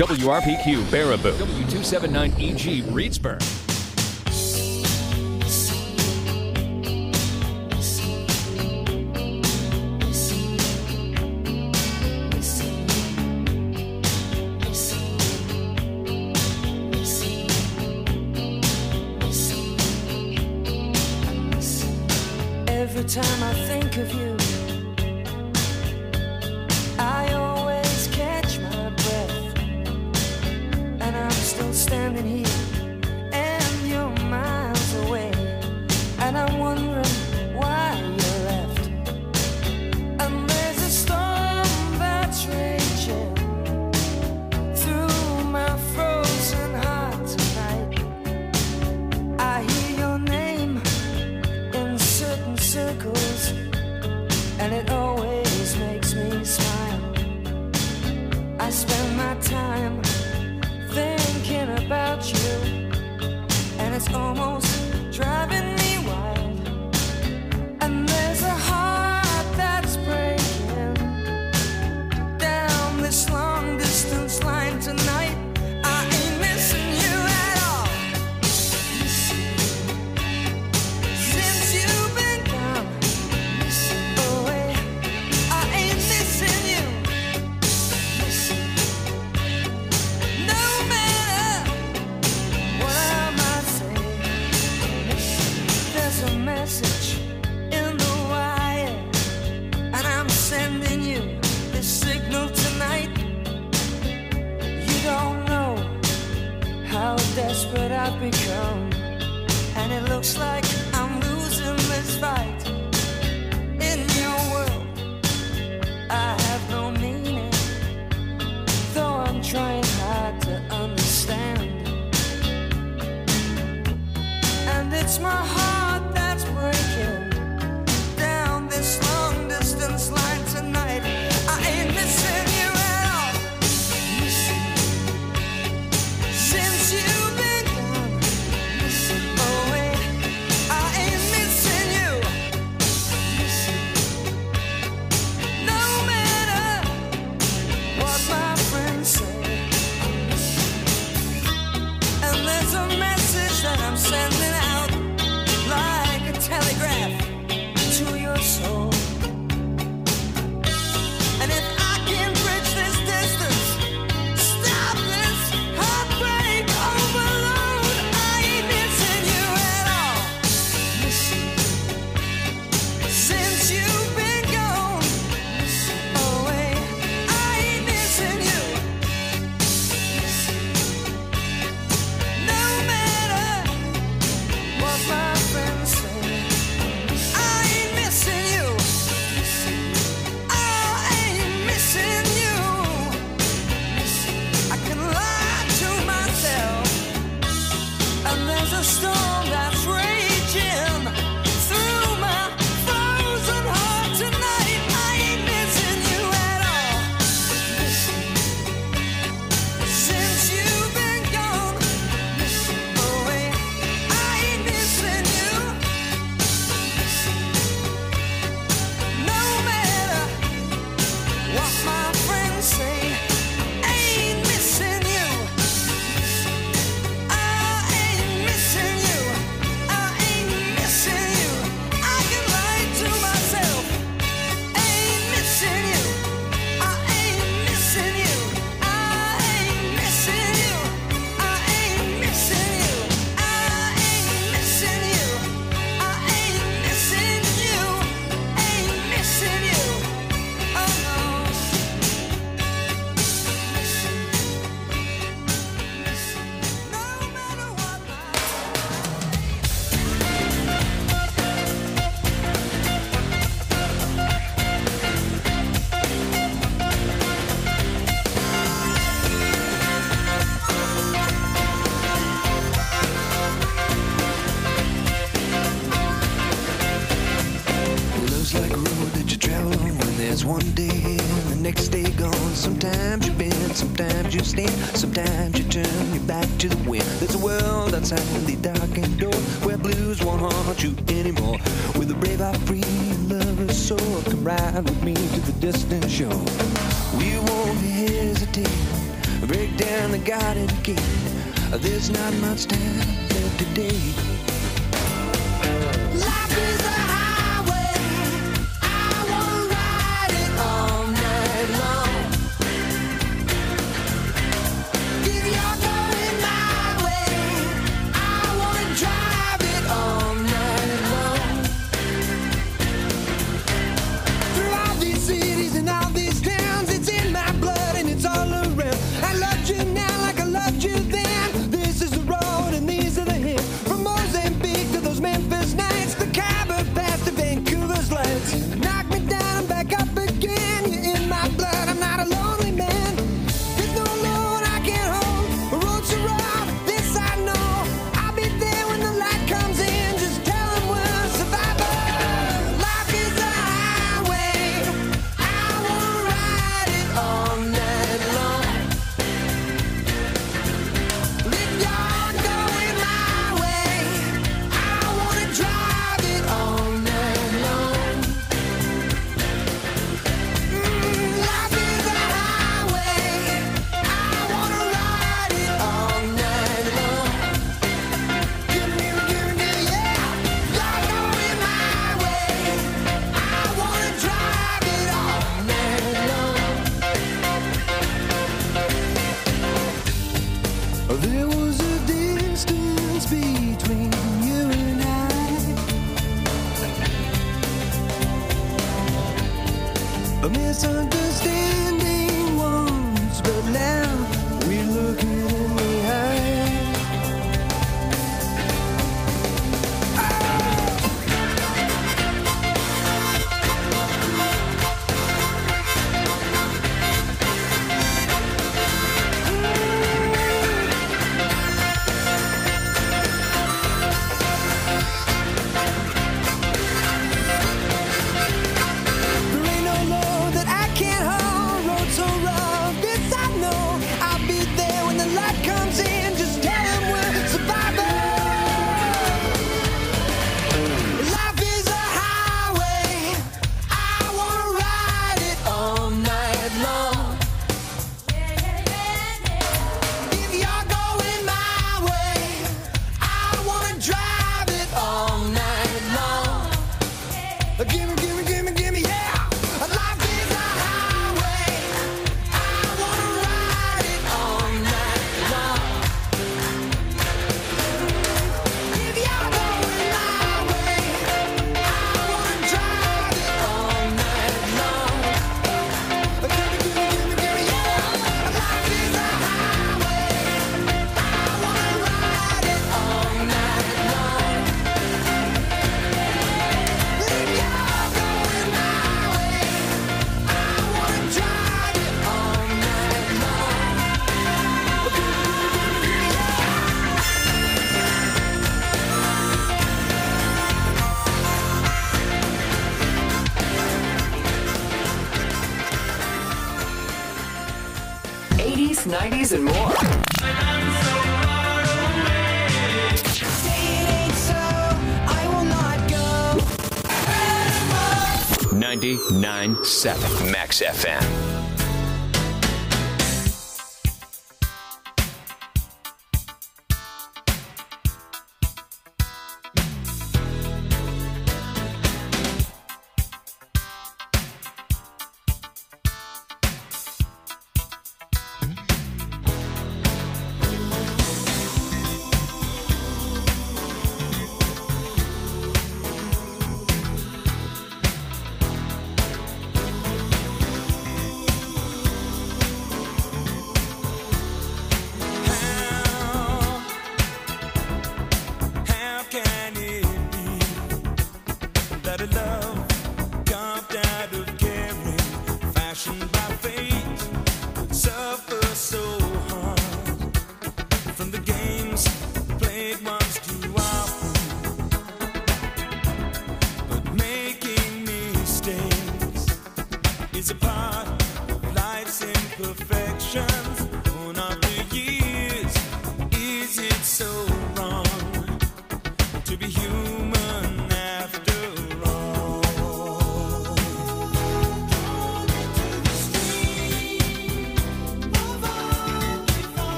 WRPQ Baraboo, W279EG Reedsburg. Every time I think of you, I always catch my breath, and I'm still standing here, and you're miles away, and I'm wondering why you left. And there's a storm that's raging through my frozen heart tonight. I hear your name in certain circles, and it always makes me smile. I spend my time thinking about you, and it's almost driving me wild. And there's a heart that's breaking down this long distance line tonight. I ain't missing you at all. Since you've been gone away, I ain't missing you. No matter what I might say, there's a message in the wire, and I'm sending you this signal tonight. You don't know how desperate I've become, and it looks like I'm losing this fight. In your world, I have no meaning, though I'm trying hard to understand. And it's my heart that's breaking down this long distance line tonight. I ain't missing you at all. Since you've been gone away, I ain't missing you. No matter what my friends say. And there's a message that I'm sending out like a telegraph to your soul. And if I can bridge this distance, stop this heartbreak overload, I ain't missing you at all. Since you've been gone away, I ain't missing you. No matter what my friends say, I ain't missing you. I ain't missing you. I can lie to myself, and there's a storm that's raging through my frozen heart tonight. I ain't missing you at all. Since you've been gone away, I ain't missing you. No matter what my friends say, I ain't missing you. I ain't missing you. I ain't missing you. I can lie to myself. I ain't missing you. I ain't missing you. I ain't missing you. I ain't missing you. I ain't missing you. I ain't missing you. Ain't missing you. Oh no. No matter what Love's like a road that you travel on when there's one day and the next day gone. Sometimes you bend, sometimes you stand, sometimes you turn your back to the wind. There's a world outside the darkened door where blues won't haunt you anymore. With a brave heart free and lover's soul, come ride with me to the distant shore. We won't hesitate, break down the garden gate. There's not much time left today. Life is a highway. I wanna ride it all night long. If you're going my way, I wanna drive it all night long. Through all these cities and all these towns, it's in my blood and it's all around. I loved you now like I loved you then. This is the road and these are the hills. From Mozambique to those Memphis nights, the Khyber Pass to Vancouver's lights. Knock me down and back up again. You're in my blood, I'm not a lonely man. There's no load I can't hold. Roads are rough, this I know. I'll be there when the light comes in. Just tell them we're survivors. Life is a highway. I wanna ride it all night long. If you're going my way, I wanna drive it all night long. Life is a highway. I wanna ride it all night long. Give me, yeah. You're going my way. I wanna drive it all night long. There was a distance between you and I, a misunderstanding once, but now we're looking in the eye. There ain't no load that I can't hold. Roads so rough, this I know. I'll be there when the light comes in. Just tell them we're survivors. Life is a highway. I wanna ride it all night long. If you're going my way, I wanna drive it all night long. Gimme, yeah. Life is a highway. I wanna ride it all night long. If you're going my way, I wanna drive it all night long. Gimme, yeah. Life is a highway. I wanna ride it all night long. If you're going my way, I wanna drive it all night long. '80s, '90s, and more. Say it ain't so, I will not go. 99.7 Max FM.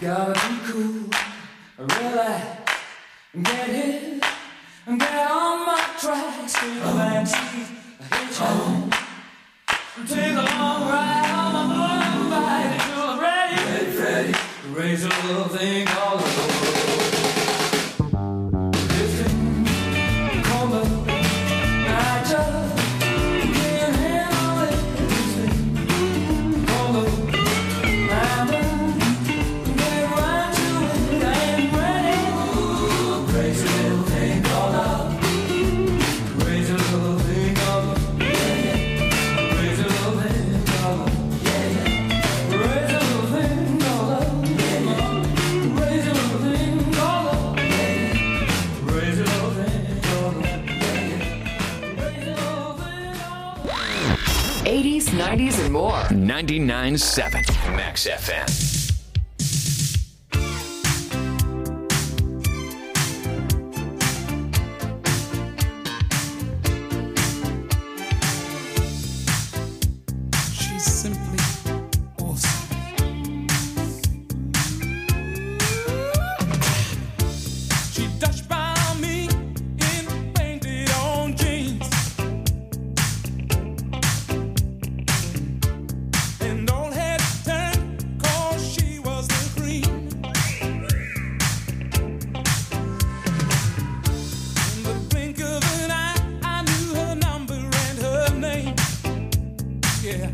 Gotta be cool, really get hit, get on my tracks, take a backseat, hitchhike, take a long ride on my motorbike until I'm ready, ready, raise a little thing called a road. This thing called love, I just can't handle it. This thing called love, I'm done. Get right to it, I ain't ready. Crazy little thing called love, crazy little thing called love, crazy little thing called love, crazy little thing called love, crazy little thing called love, crazy little thing called love, crazy little thing called love. 80s, 90s, and more. 99.7 Max FM. She's simply awesome. She dashed by me in painted on jeans, and all had turned 'cause she was the cream. In the blink of an eye, I knew her number and her name. Yeah.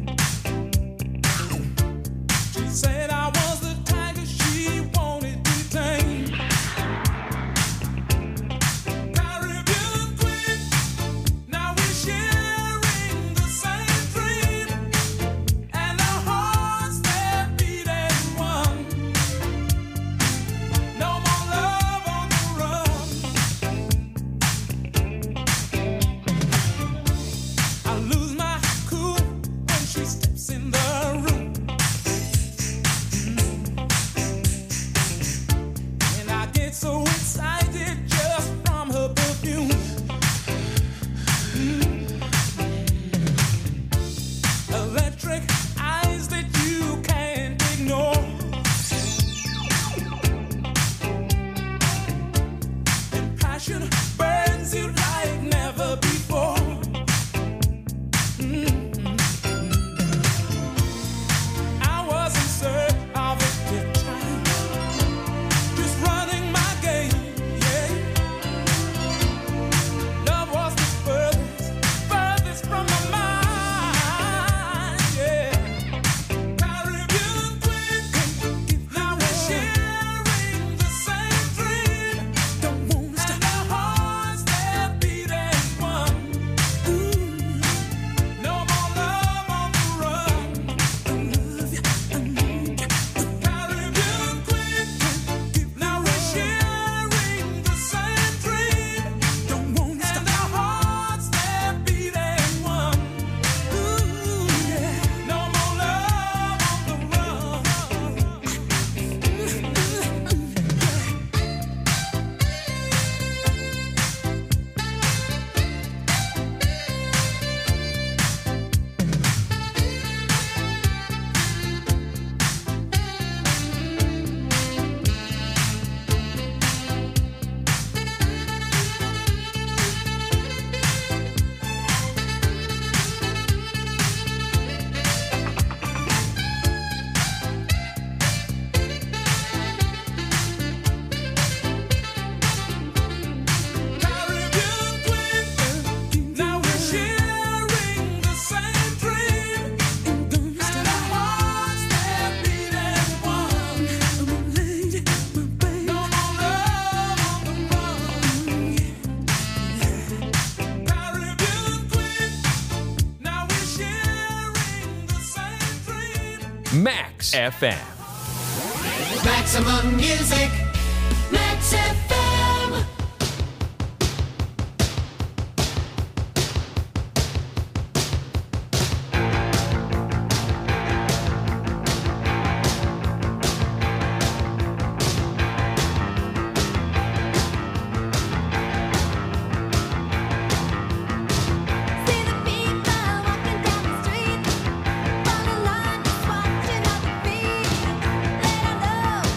She said I was the tiger she wanted to tame. Caribbean queen, now we're sharing the same dream, and our hearts they're beating one. No more love on the run. I lose my cool when she steps in the room. And I get so excited just from her perfume. Electric eyes that you can't ignore. And passion burns you like never before. I was in search of a good time, just running my game, yeah. Love was the furthest from my mind, yeah. Caribbean queen, now we're sharing the same dream. Don't wanna stop. And our hearts they're beating one. No more love on the run. I love you, I need you. Caribbean queen, now we're sharing the same dream. Don't wanna stop. And our hearts they're beating one. Yeah. No more love on the run. Caribbean queen, now we're sharing the same dream. And our hearts they're beating one. No more love on the run. Caribbean queen, now we're sharing the same dream. Max FM. Maximum music, Max FM. See the people walking down the street, fall in line, just watching other feet. Let our love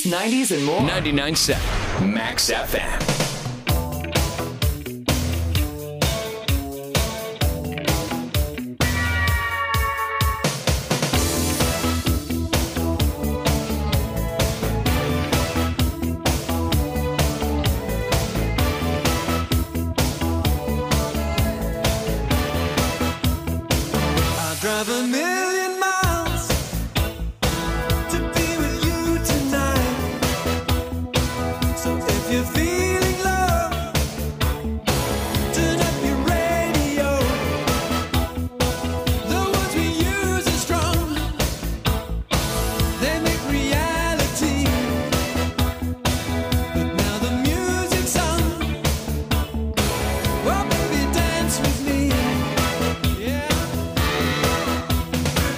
80s, 90s, and more. 99.7 Max FM. Drive a million miles to be with you tonight. So if you're feeling love, turn up your radio. The words we use are strong, they make reality. But now the music's on. Well, baby, dance with me. Yeah.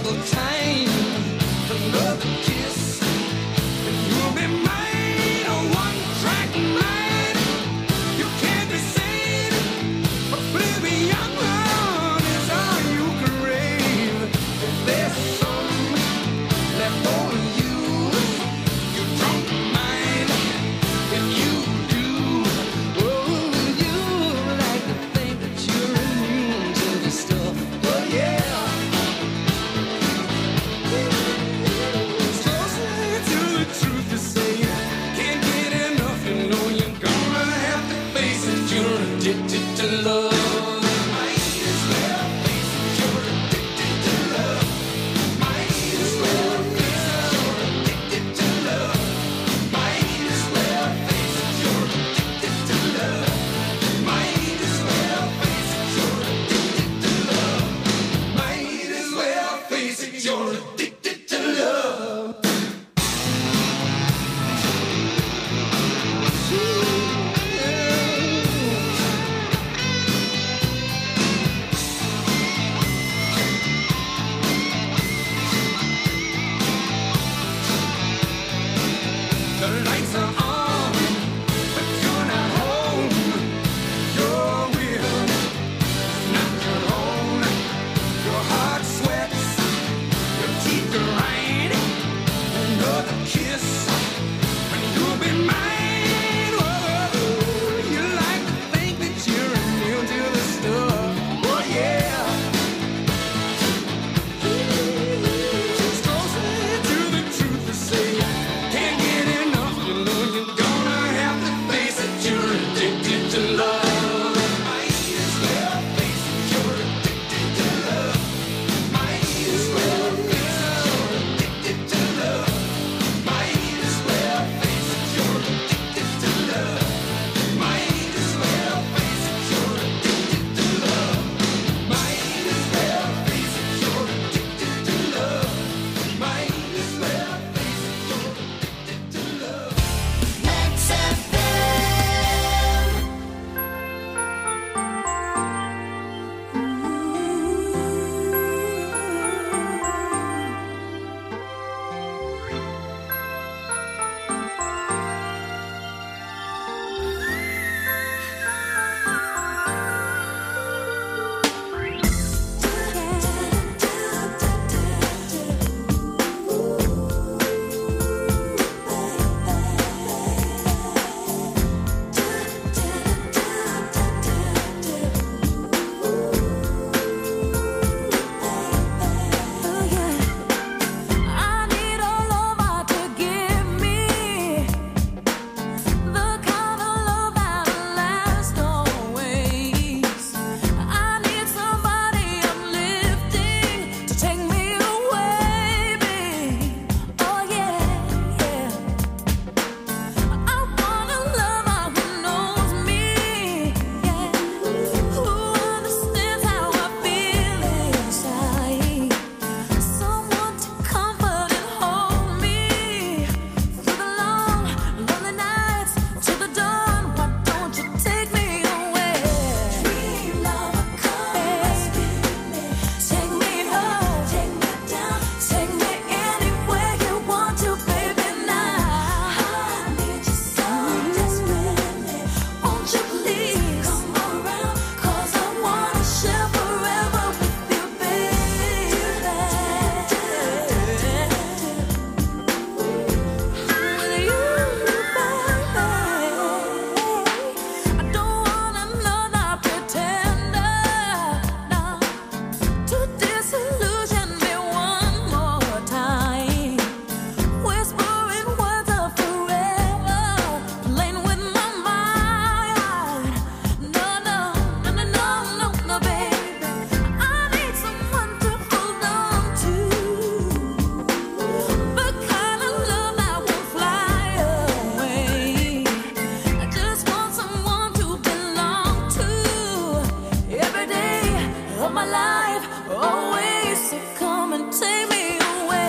so time. Another kiss, and you'll be mine. A one-track mind. You can't be sane. Oblivion is all you crave. If there's some left over you, you don't mind. If you do, oh, you like to think that you're immune to the stuff. Oh yeah. It's closer to the truth to say. Can't get enough, you know you're gonna have to face it. You're addicted to love. Might as well face it. You're addicted to love. Might as well face it. You're addicted to love. Might as well face it. You're addicted to love. Might as well face it. You're addicted to love. Might as well face it. You're addicted to love. The lights are on, but you're not home. Your will is not your own. Your heart sweats, your teeth grind. Another kiss, and you'll be mine. Whoa, you like to think that you're immune to the stuff. Oh yeah. It's closer to the truth to say. Can't get enough, you know you're gonna have to face it. You're addicted to love. Might as well face it. You're addicted to love. Might as well face it. You're addicted to love. Might as well face it. You're addicted to love. Might as well face it. You're addicted to love. Might as well face it. You're addicted to love. Might as well face it. You're addicted to love. Max FM. I need a lover to give me the kind of love that'll last always. I need somebody uplifting to take me away, babe. Oh yeah, yeah. I want a lover who knows me, yeah, who understands how I feel inside. Someone to comfort and hold me through the long, lonely nights till the dawn. Why don't you take me away? Dream lover, come take me home, take me down, take me anywhere you want to, baby. Now I need you so desperately. Won't you please come around? 'Cause I wanna share forever with you, baby. With you, baby. I don't want another pretender, no, to disillusion me one more time. Whispering words of forever, playing with my mind. No, no, no, no, no, no, no, baby. I need someone to hold on to, the kind of love that won't fly away. I just want someone to belong to every day of my life, always. So come and take me away.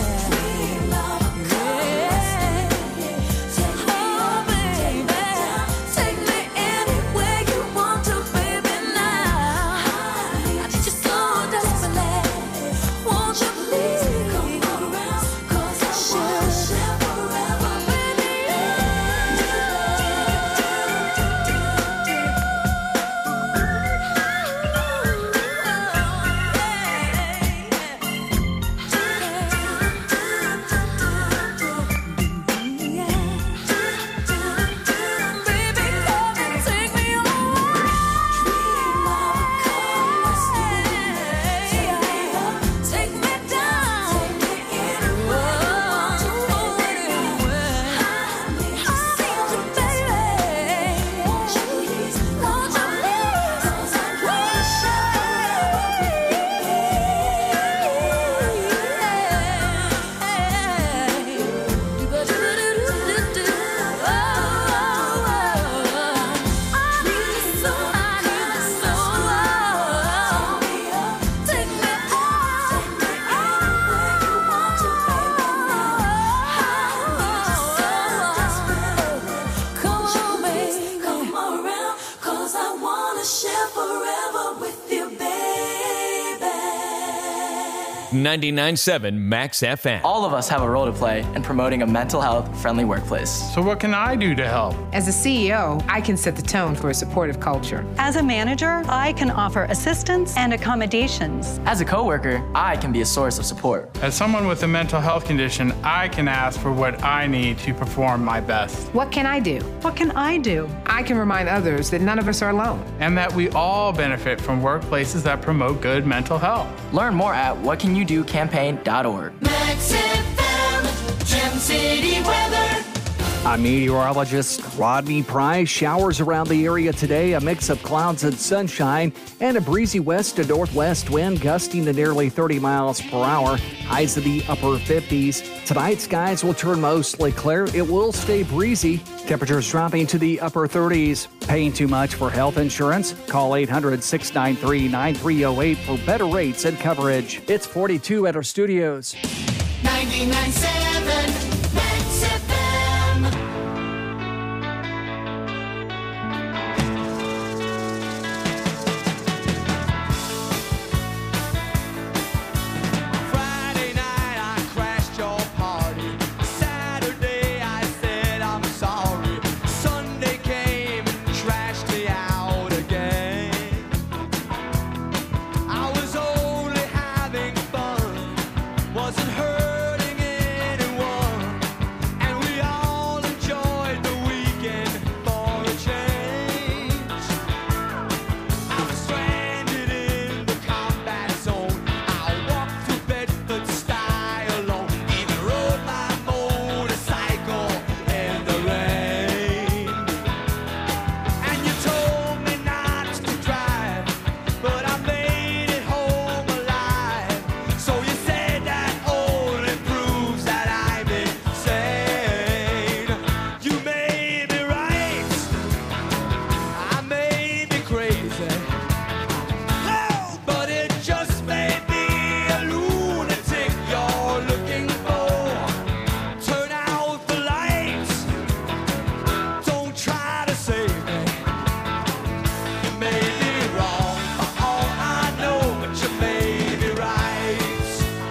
Oh, baby, take me anywhere you want to, baby. Now I need you so desperately. Won't you please? 99.7 Max FM. All of us have a role to play in promoting a mental health friendly workplace. So what can I do to help? As a CEO, I can set the tone for a supportive culture. As a manager, I can offer assistance and accommodations. As a coworker, I can be a source of support. As someone with a mental health condition, I can ask for what I need to perform my best. What can I do? What can I do? I can remind others that none of us are alone. And that we all benefit from workplaces that promote good mental health. Learn more at whatcanyoudocampaign.org. Max FM, Gem City weather. I'm meteorologist Rodney Price. Showers around the area today, a mix of clouds and sunshine, and a breezy west to northwest wind gusting to nearly 30 miles per hour. Highs in the upper 50s. Tonight, skies will turn mostly clear. It will stay breezy. Temperatures dropping to the upper 30s. Paying too much for health insurance? Call 800-693-9308 for better rates and coverage. It's 42 at our studios. 99.7 Max FM. Friday night I crashed your party. Saturday I said I'm sorry. Sunday came and trashed me out again. I was only having fun, wasn't hurting anyone, and we all enjoyed the weekend for a change. I was stranded in the combat zone. I walked through Bedford style alone, even rode my motorcycle in the rain. And you told me not to drive, but I made it home alive. So you said that only proves that I'm insane. You may be right, I may be crazy. Oh, but it just may be a lunatic you're looking for. Turn out the lights, don't try to save me. You may be wrong for all I know, but you may be right.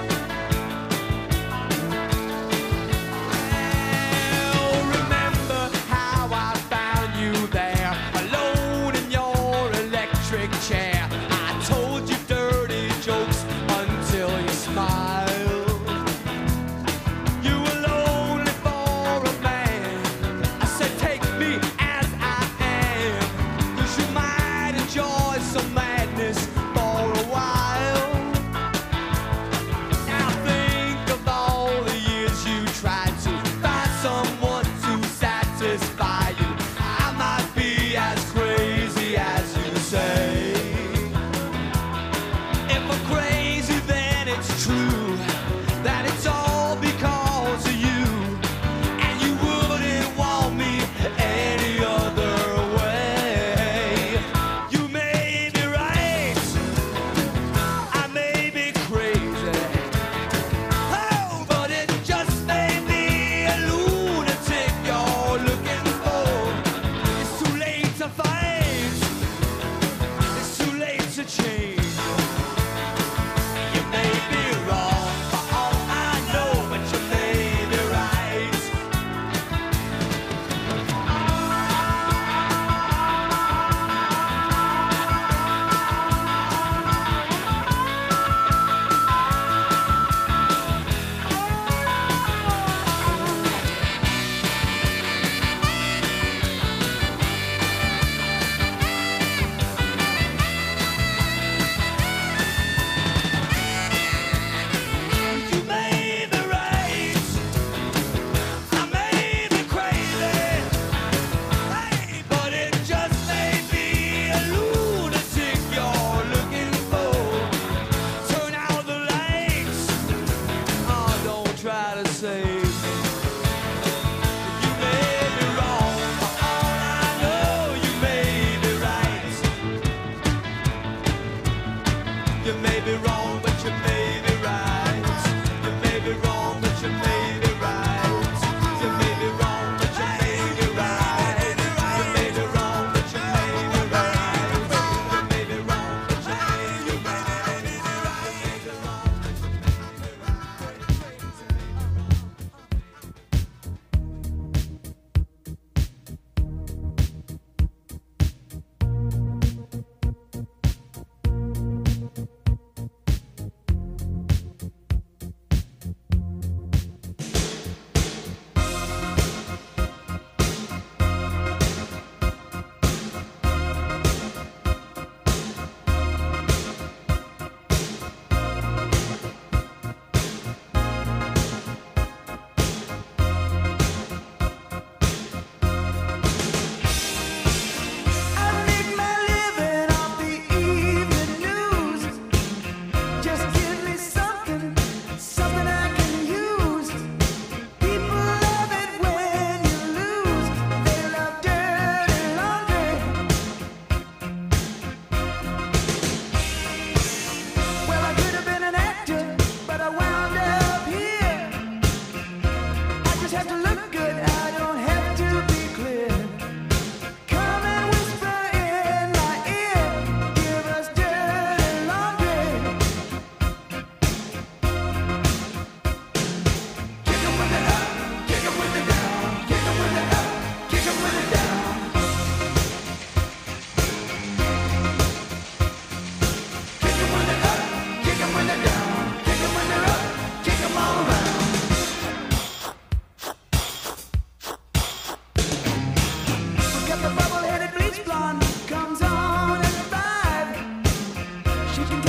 Well, remember how I found you there, alone in your electric chair. I told you dirty jokes until you smiled. You were lonely for a man. I said, take me as I am, 'cause you might enjoy some madness for a while. Now think of all the years you tried to find someone to satisfy you. I might be as crazy as you say. If I'm crazy, then it's true that it's all because of you, and you wouldn't want me any other way. You may be right, I may be crazy. Oh, but it just may be a lunatic you're looking for. It's too late to fight, it's too late to change. You may be wrong for all I know, but you may be right. You may be right, I may be crazy. Hey, but it just may be a lunatic you're looking for. Turn out the lights, oh, don't try to save me. You may be wrong, for all I know, you may be right. You may be wrong, but you may be right. You may be wrong, but you may be right. You may be wrong, but you may be right. You may be wrong, but you may be right. You may be wrong, but you may be right.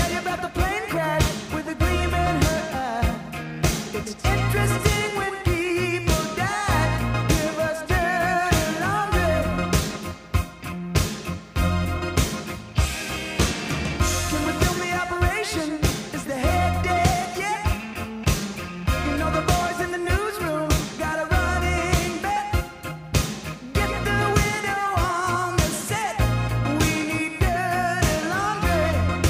tell you about the plane crash with a gleam in her eye. It's interesting when people die. Give us dirty laundry. Can we film the operation? Is the head dead yet? You know the boys in the newsroom got a running bet. Get the widow on the set. We need dirty laundry.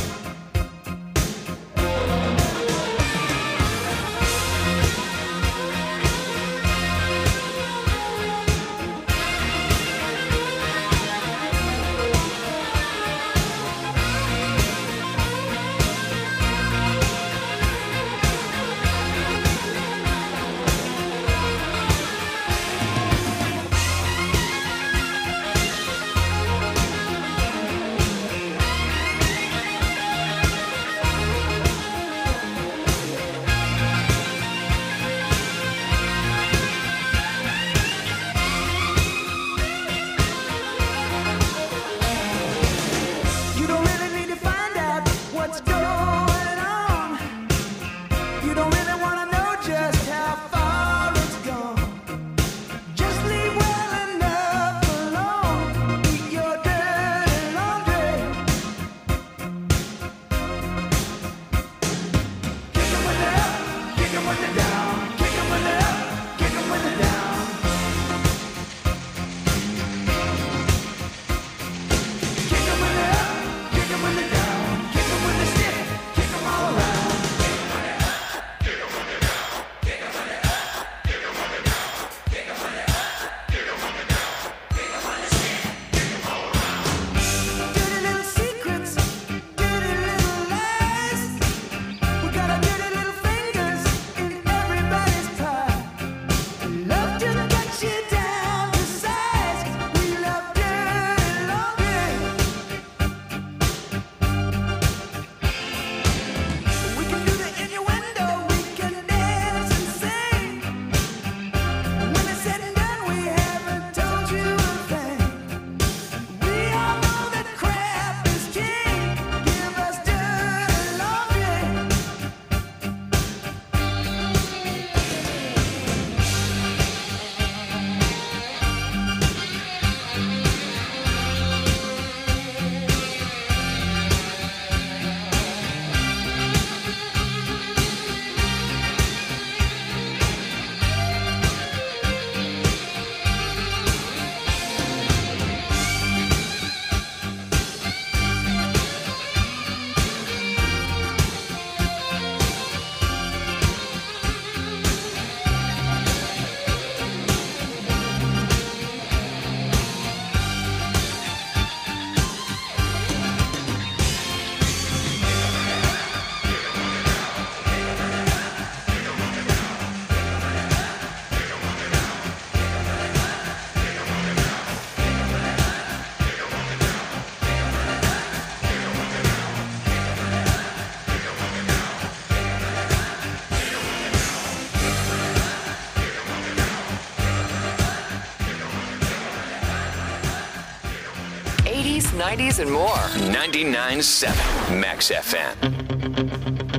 You don't really need to find out what's going on. You don't really want to know just how far it's gone. Just leave well enough alone. Eat your dirty laundry. Kick 'em when they're up, kick 'em when they're down. Kick 'em when they're up, kick 'em when they're down. Kick 'em when they're up, kick 'em when they're down. Kick 'em when they're stiff, kick 'em all around. Dirty little secrets, dirty little lies. We got our dirty little fingers in everybody's pie. Love to cut you down to size. We love dirty laundry. We can do the innuendo, we can dance and sing. When it's said and done, we haven't told you a thing. We all know that crap is king. Give us dirty laundry. '80s, '90s, and more. 99.7 Max FM.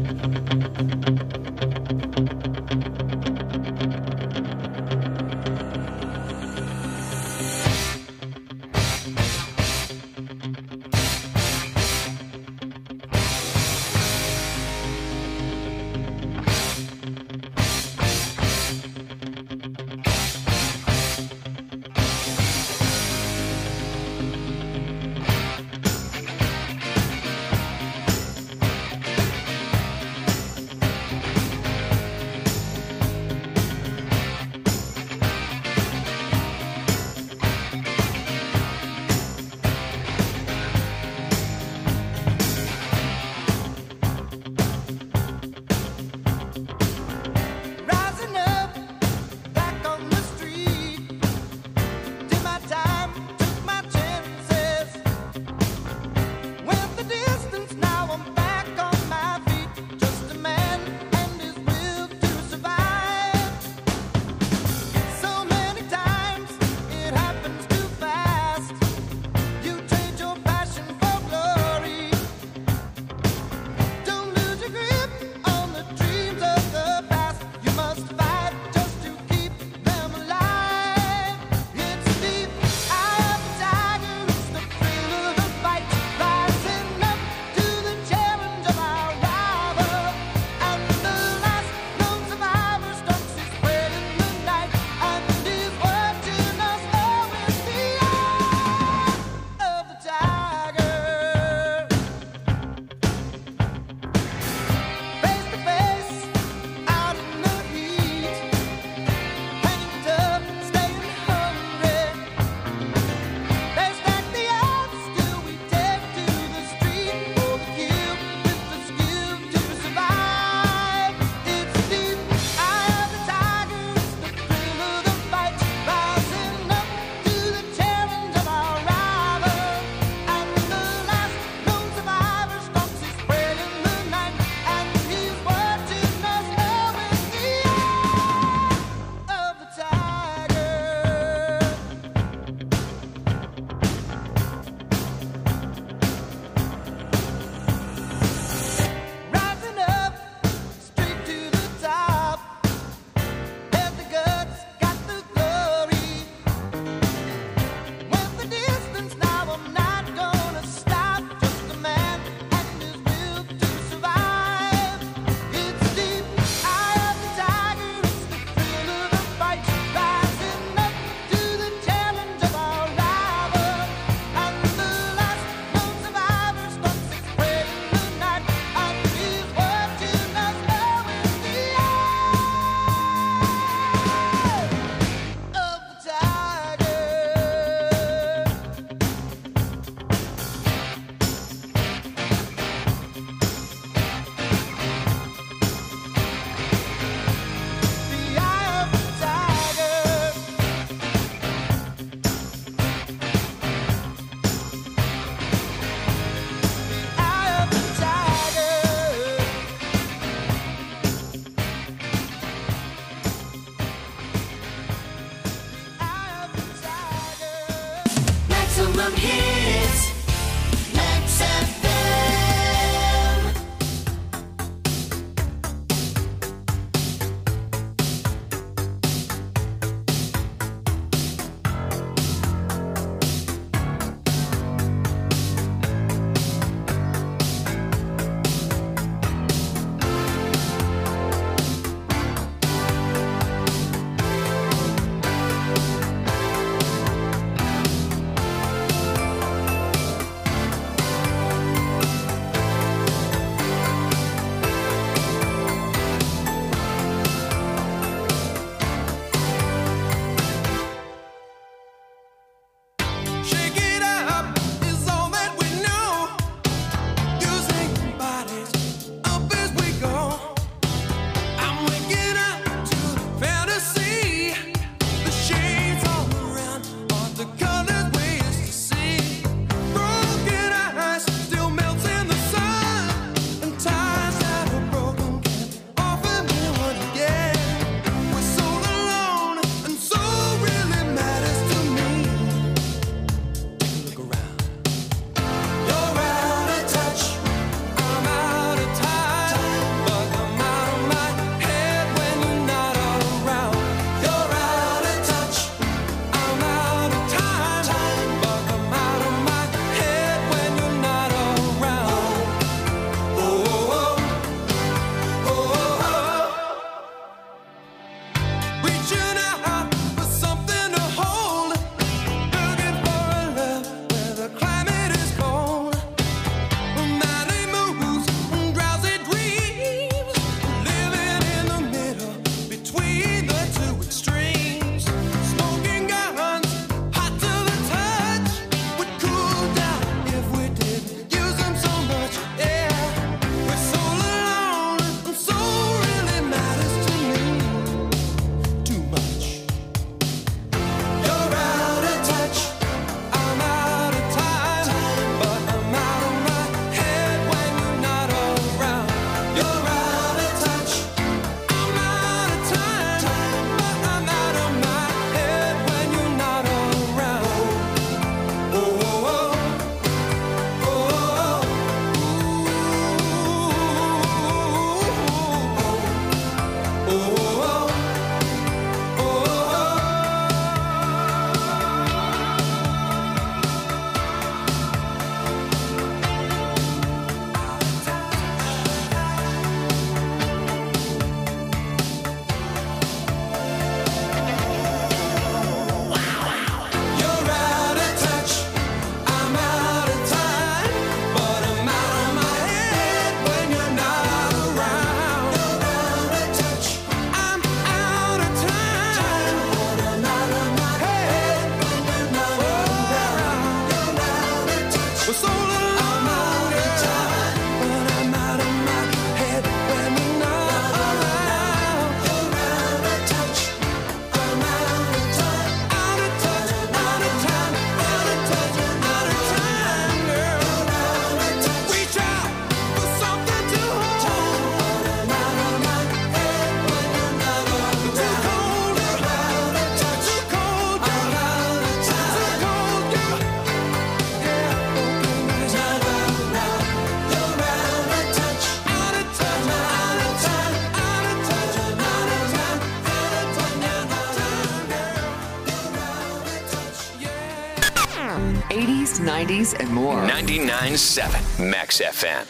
90s, and more. 99.7 Max FM.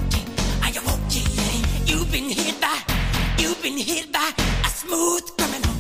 You've been hit by a smooth criminal.